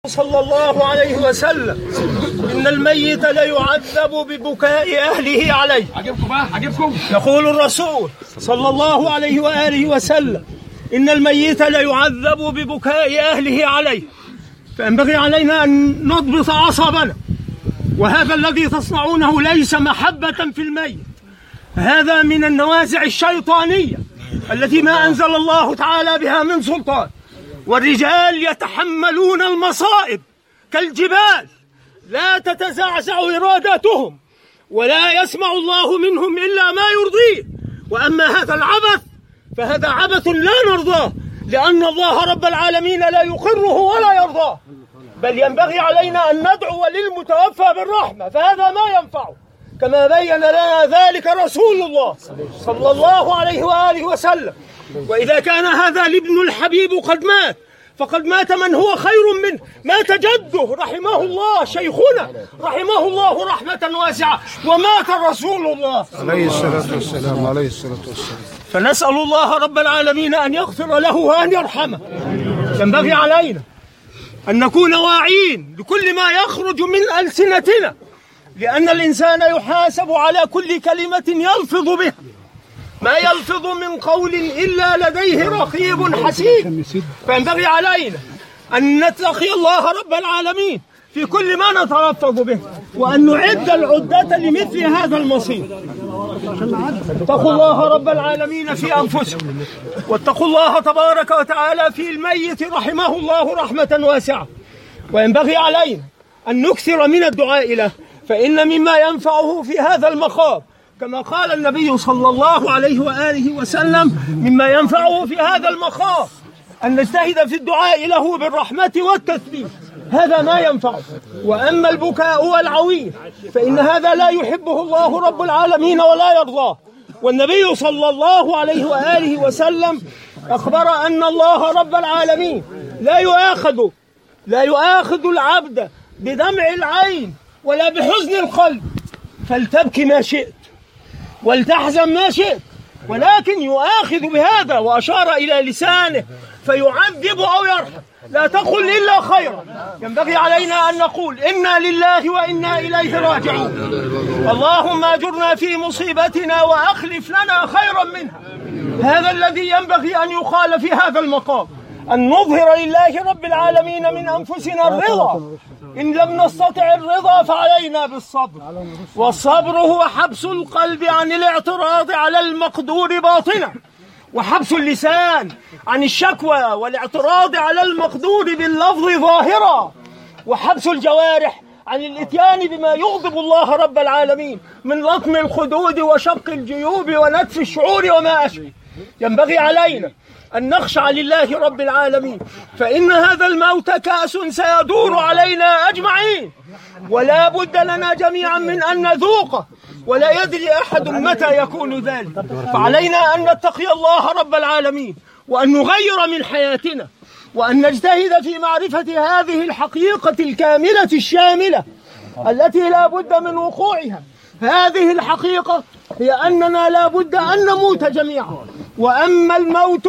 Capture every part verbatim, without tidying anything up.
صلى الله عليه وسلم إن الميت ليعذب ببكاء أهله عليه. يقول الرسول صلى الله عليه وآله وسلم إن الميت ليعذب ببكاء أهله عليه، فينبغي علينا أن نضبط أعصابنا. وهذا الذي تصنعونه ليس محبة في الميت، هذا من النوازع الشيطانية التي ما أنزل الله تعالى بها من سلطان. والرجال يتحملون المصائب كالجبال، لا تتزعزع إراداتهم ولا يسمع الله منهم إلا ما يرضيه. وأما هذا العبث فهذا عبث لا نرضاه، لأن الله رب العالمين لا يقره ولا يرضاه، بل ينبغي علينا أن ندعو للمتوفى بالرحمة، فهذا ما ينفعه، كما بين لنا ذلك رسول الله صلى الله عليه وآله وسلم. وإذا كان هذا الابن الحبيب قد مات فقد مات من هو خير منه، مات جده رحمه الله، شيخنا رحمه الله رحمة واسعة، ومات رسول الله عليه الصلاة والسلام عليه الصلاة والسلام. فنسأل الله رب العالمين أن يغفر له وأن يرحمه. ينبغي علينا أن نكون واعين لكل ما يخرج من ألسنتنا، لأن الإنسان يحاسب على كل كلمة يلفظ بها، ما يلفظ من قول إلا لديه رقيب حسيب. فينبغي علينا أن نتقي الله رب العالمين في كل ما نتلفظ به، وأن نعد العدة لمثل هذا المصير. اتقوا الله رب العالمين في أنفسكم، واتقوا الله تبارك وتعالى في الميت رحمه الله رحمة واسعة. وينبغي علينا أن نكثر من الدعاء له، فإن مما ينفعه في هذا المقام كما قال النبي صلى الله عليه وآله وسلم مما ينفعه في هذا المقام أن نجتهد في الدعاء له بالرحمة والتثبيت، هذا ما ينفعه. وأما البكاء والعويل فإن هذا لا يحبه الله رب العالمين ولا يرضاه. والنبي صلى الله عليه وآله وسلم أخبر أن الله رب العالمين لا يؤاخذ لا يؤاخذ العبد بدمع العين ولا بحزن القلب، فلتبكي ما شئت ولتحزن ما شئت، ولكن يؤاخذ بهذا، وأشار إلى لسانه، فيعذب أو يرحم، لا تقل إلا خيرا. ينبغي علينا أن نقول إنا لله وإنا إليه راجعون، اللهم أجرنا في مصيبتنا وأخلف لنا خيرا منها. هذا الذي ينبغي أن يقال في هذا المقام، أن نظهر لله رب العالمين من أنفسنا الرضا، إن لم نستطع الرضا فعلينا بالصبر، والصبر هو حبس القلب عن الاعتراض على المقدور باطنا، وحبس اللسان عن الشكوى والاعتراض على المقدور باللفظ ظاهرا، وحبس الجوارح عن الاتيان بما يغضب الله رب العالمين من لطم الخدود وشق الجيوب ونتف الشعور وما أشبه. ينبغي علينا أن نخشع لله رب العالمين، فإن هذا الموت كأس سيدور علينا أجمعين، ولا بد لنا جميعا من أن نذوقه، ولا يدري أحد متى يكون ذلك. فعلينا أن نتقي الله رب العالمين، وأن نغير من حياتنا، وأن نجتهد في معرفة هذه الحقيقة الكاملة الشاملة التي لا بد من وقوعها. هذه الحقيقة هي أننا لا بد أن نموت جميعا، وأما الموت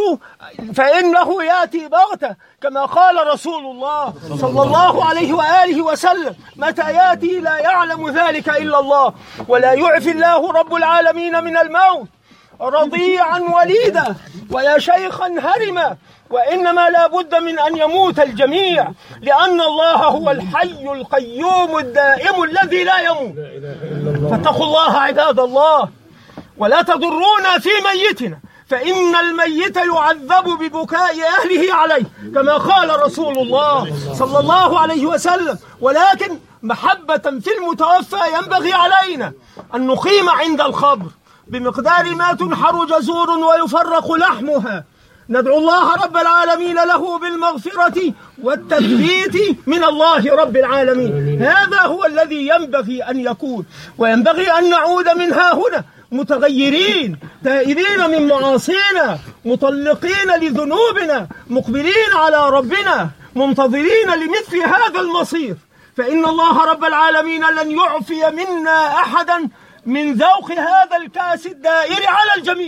فإنه يأتي بغتة، كما قال رسول الله صلى الله عليه وآله وسلم متى يأتي لا يعلم ذلك إلا الله، ولا يعفي الله رب العالمين من الموت رضيعا وليدا ويا شيخا هرما، وإنما لا بد من أن يموت الجميع، لأن الله هو الحي القيوم الدائم الذي لا يموت. فاتقوا الله عباد الله، ولا تضرونا في ميتنا، فإن الميت يعذب ببكاء أهله عليه، كما قال رسول الله صلى الله عليه وسلم. ولكن محبة في المتوفى ينبغي علينا أن نقيم عند الخبر بمقدار ما تنحر جزور ويفرق لحمها، ندعو الله رب العالمين له بالمغفرة والتثبيت من الله رب العالمين. هذا هو الذي ينبغي أن يكون، وينبغي أن نعود من ها هنا متغيرين تائبين من معاصينا، مطلقين لذنوبنا، مقبلين على ربنا، منتظرين لمثل هذا المصير، فإن الله رب العالمين لن يعفي منا أحدا من ذوق هذا الكاس الدائر على الجميع.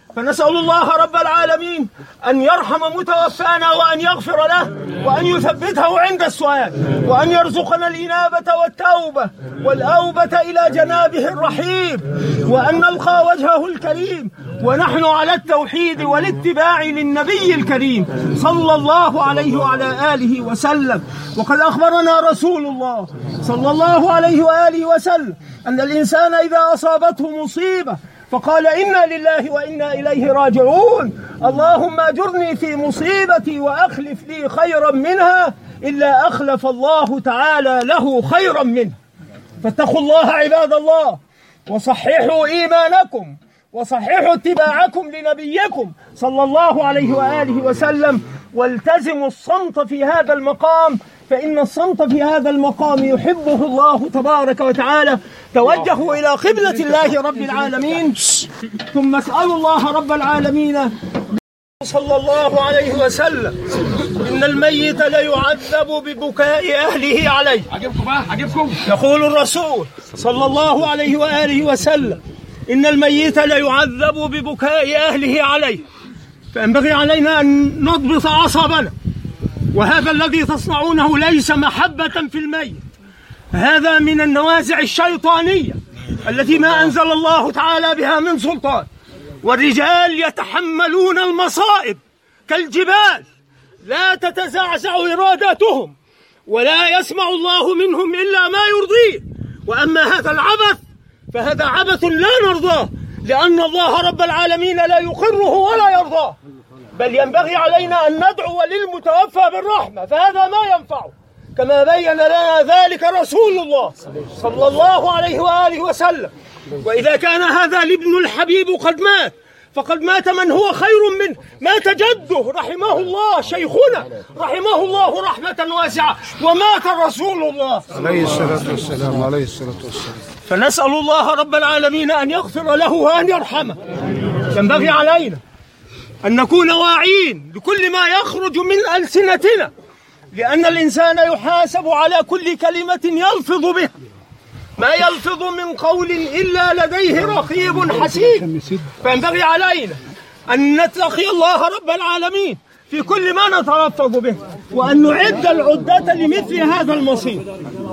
فنسأل الله رب العالمين أن يرحم متوفانا وأن يغفر له وأن يثبته عند السؤال وأن يرزقنا الإنابة والتوبة والأوبة إلى جنابه الرحيم وأن نلقى وجهه الكريم ونحن على التوحيد والاتباع للنبي الكريم صلى الله عليه وعلى آله وسلم. وقد أخبرنا رسول الله صلى الله عليه وآله وسلم أن الإنسان إذا أصابته مصيبة فقال إنا لله وإنا إليه راجعون اللهم أجرني في مصيبتي وأخلف لي خيرا منها إلا أخلف الله تعالى له خيرا منها. فاتقوا الله عباد الله وصححوا إيمانكم وصححوا اتباعكم لنبيكم صلى الله عليه وآله وسلم والتزموا الصمت في هذا المقام فإن الصمت في هذا المقام يحبه الله تبارك وتعالى. توجهوا إلى قبلة الله رب العالمين ثم اسألوا الله رب العالمين صلى الله عليه وسلم إن الميت ليعذب ببكاء أهله عليه. يقول الرسول صلى الله عليه وآله وسلم إن الميت ليعذب ببكاء أهله عليه. فينبغي علينا أن نضبط أعصابنا وهذا الذي تصنعونه ليس محبة في الميت، هذا من النوازع الشيطانية التي ما أنزل الله تعالى بها من سلطان. والرجال يتحملون المصائب كالجبال لا تتزعزع إراداتهم ولا يسمع الله منهم إلا ما يرضيه. وأما هذا العبث فهذا عبث لا نرضاه لأن الله رب العالمين لا يقره ولا يرضاه، بل ينبغي علينا أن ندعو للمتوفى بالرحمة فهذا ما ينفعه كما بين لنا ذلك رسول الله صلى الله عليه وآله وسلم. وإذا كان هذا الابن الحبيب قد مات فقد مات من هو خير منه، مات جده رحمه الله شيخنا رحمه الله رحمة واسعة ومات رسول الله عليه الصلاة والسلام عليه الصلاة والسلام. فنسأل الله رب العالمين أن يغفر له وأن يرحمه. ينبغي علينا أن نكون واعين لكل ما يخرج من ألسنتنا لأن الإنسان يحاسب على كل كلمة يلفظ بها، ما يلفظ من قول إلا لديه رقيب حسيب. فينبغي علينا أن نتقي الله رب العالمين في كل ما نتلفظ به وأن نعد العدة لمثل هذا المصير.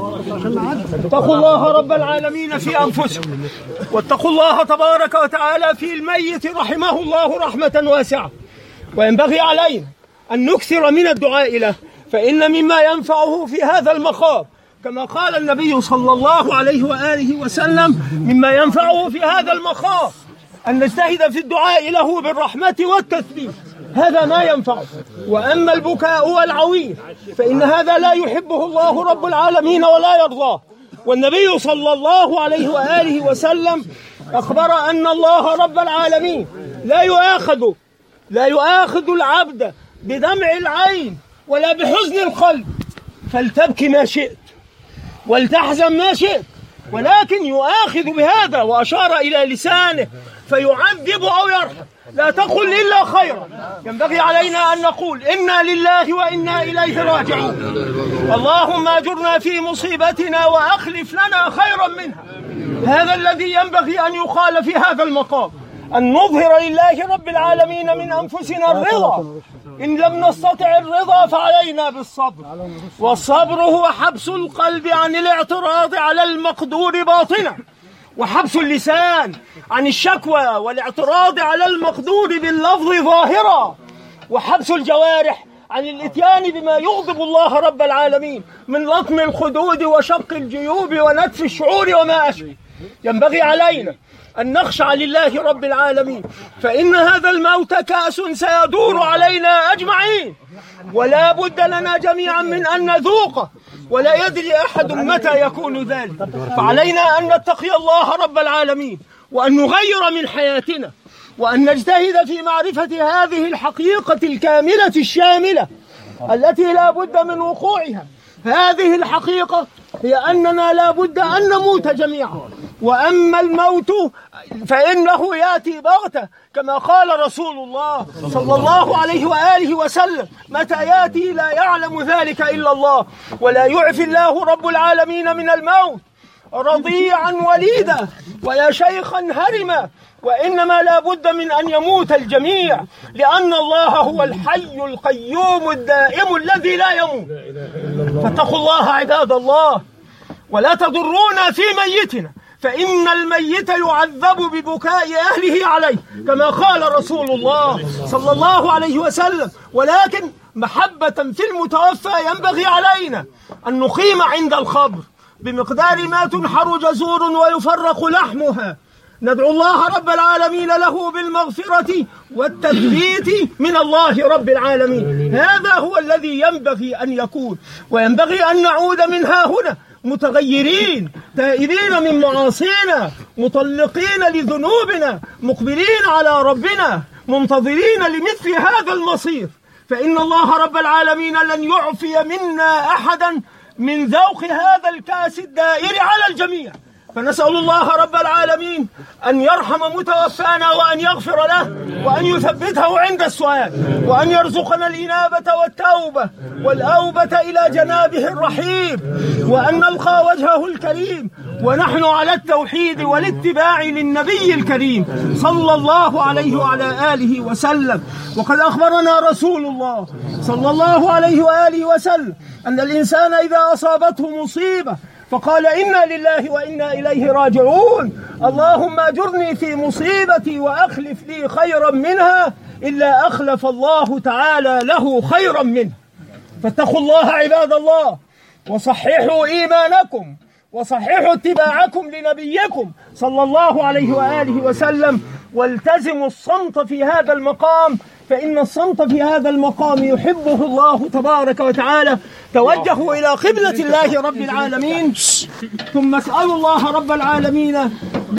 اتقوا الله رب العالمين في أنفسكم واتقوا الله تبارك وتعالى في الميت رحمه الله رحمة واسعة. وينبغي علينا أن نكثر من الدعاء له فإن مما ينفعه في هذا المقام كما قال النبي صلى الله عليه وآله وسلم مما ينفعه في هذا المقام أن نجتهد في الدعاء له بالرحمة والتثبيت، هذا ما ينفعه. وأما البكاء والعويل فإن هذا لا يحبه الله رب العالمين ولا يرضاه. والنبي صلى الله عليه وآله وسلم أخبر أن الله رب العالمين لا يؤاخذ لا يؤاخذ العبد بدمع العين ولا بحزن القلب، فلتبكي ما شئت ولتحزن ما شئت، ولكن يؤاخذ بهذا وأشار إلى لسانه فيعذب أو يرحم. لا تقل إلا خيرا. ينبغي علينا أن نقول إنا لله وإنا إليه راجعون. اللهم أجرنا في مصيبتنا وأخلف لنا خيرا منها. هذا الذي ينبغي أن يقال في هذا المقام، أن نظهر لله رب العالمين من أنفسنا الرضا. إن لم نستطع الرضا فعلينا بالصبر، والصبر هو حبس القلب عن الاعتراض على المقدور باطنا، وحبس اللسان عن الشكوى والاعتراض على المقدور باللفظ ظاهرا، وحبس الجوارح عن الاتيان بما يغضب الله رب العالمين من لطم الخدود وشق الجيوب ونتف الشعور وما أشبه. ينبغي علينا أن نخشع لله رب العالمين فإن هذا الموت كأس سيدور علينا أجمعين ولا بد لنا جميعا من أن نذوقه ولا يدري أحد متى يكون ذلك. فعلينا أن نتقي الله رب العالمين وأن نغير من حياتنا وأن نجتهد في معرفة هذه الحقيقة الكاملة الشاملة التي لا بد من وقوعها. هذه الحقيقة هي أننا لا بد أن نموت جميعا، وأما الموت فإنه يأتي بغتة كما قال رسول الله صلى الله عليه وآله وسلم: متى يأتي لا يعلم ذلك إلا الله، ولا يعفي الله رب العالمين من الموت. رضيعا وليدا ويا شيخا هرما، وإنما لا بد من أن يموت الجميع، لأن الله هو الحي القيوم الدائم الذي لا يموت. فاتقوا الله عباد الله، ولا تضرونا في ميتنا، فإن الميت يعذب ببكاء أهله عليه كما قال رسول الله صلى الله عليه وسلم. ولكن محبة في المتوفى ينبغي علينا أن نقيم عند القبر بمقدار ما تنحر جزور ويفرق لحمها، ندعو الله رب العالمين له بالمغفرة والتثبيت من الله رب العالمين. هذا هو الذي ينبغي أن يكون، وينبغي أن نعود منها هنا متغيرين تائبين من معاصينا، مطلقين لذنوبنا، مقبلين على ربنا، منتظرين لمثل هذا المصير، فإن الله رب العالمين لن يعفي منا أحدا من ذوق هذا الكاس الدائر على الجميع. فنسأل الله رب العالمين أن يرحم متوفانا وأن يغفر له وأن يثبته عند السؤال، وأن يرزقنا الإنابة والتوبة والأوبة إلى جنابه الرحيم، وأن نلقى وجهه الكريم ونحن على التوحيد والاتباع للنبي الكريم صلى الله عليه وعلى آله وسلم. وقد أخبرنا رسول الله صلى الله عليه وآله وسلم أن الإنسان إذا أصابته مصيبة فقال إنا لله وإنا إليه راجعون، اللهم أجرني في مصيبتي وأخلف لي خيرا منها، إلا أخلف الله تعالى له خيرا منها. فاتقوا الله عباد الله، وصححوا إيمانكم، وصححوا اتباعكم لنبيكم صلى الله عليه وآله وسلم، والتزموا الصمت في هذا المقام، فإن الصمت في هذا المقام يحبه الله تبارك وتعالى. توجهوا إلى قبلة الله رب العالمين، ثم اسألوا الله رب العالمين